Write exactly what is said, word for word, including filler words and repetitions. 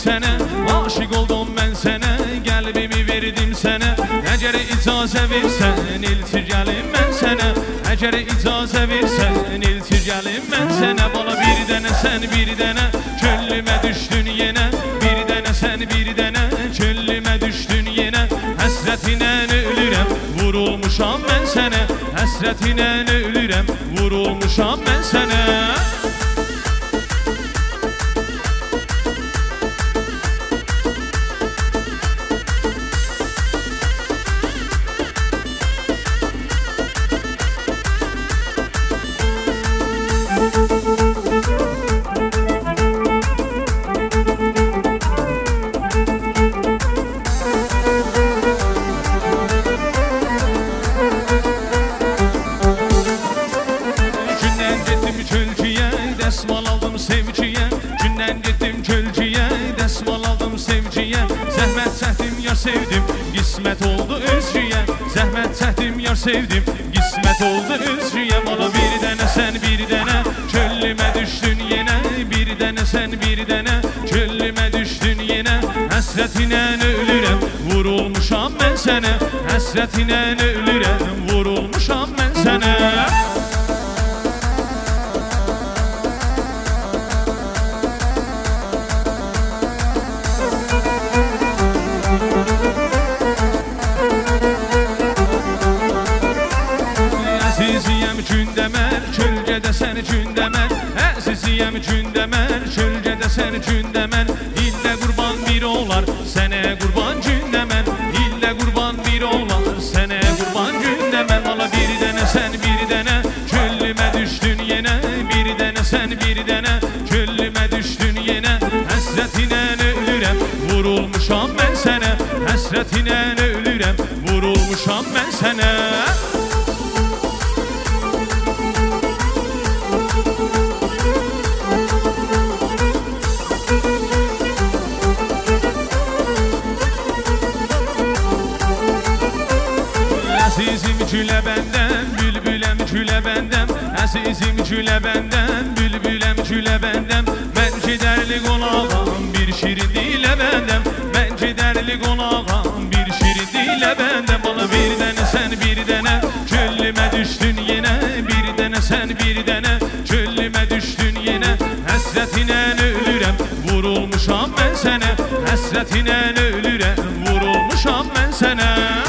sənə, aşıq oldum mən sənə, qəlbimi verdim sənə. Əgər icazə versən, iltir gəlim mən sənə. Əgər icazə versən, iltir gəlim mən sənə. Bala bir dənə sən bir dənə, könlümə düşdün yenə. Bir dənə sən bir dənə, könlümə düşdün yenə. Həsrətinə ölürəm, vurulmuşam mən sənə. Həsrətinə ölürəm, vurulmuşam mən sənə. Dəsmal aldım sevciyə, gündən getdim kölcüyə. Dəsmal aldım sevciyə, zəhmət çəkdim yar sevdim, qismət oldu özgüyə. Zəhmət çəkdim yar sevdim, qismət oldu özgüyə. Bala bir dənə sən bir dənə, könlümə düşdün yenə. Bir dənə sən bir dənə, könlümə düşdün yenə. Həsrətinə ölürəm, vurulmuşam mən sənə. Həsrətinə ölürəm, vurulmuşam mən sənə. Əziziyəm gündəmər, kölgədə səni gündəmər. Əziziyəm gündəmər, kölgədə səni gündəmər. İllə qurban bir olar, sənə qurban gündəmər. İllə qurban bir olar, sənə qurban gündəmər. Bala bir dənə sən bir dənə, könlümə düşdün yenə. Bir dənə sən bir dənə, könlümə düşdün yenə. Həsrətinə ölürəm, vurulmuşam mən sənə. Həsrətinə ölürəm, vurulmuşam mən sənə. Əzizim gülə bəndəm, bülbüləm gülə bəndəm. Əzizim gülə bəndəm, bülbüləm gülə bəndəm. Mən gedərli qonağam, bir şirin dilə bəndəm. Mən gedərli qonağam, bir şirin dilə bəndəm. Bala bir dənə sən bir dənə, könlümə düşdün yenə. Bir dənə sən bir dənə, könlümə düşdün yenə. Həsrətinə ölürəm, vurulmuşam mən sənə. Həsrətinə ölürəm, vurulmuşam mən sənə.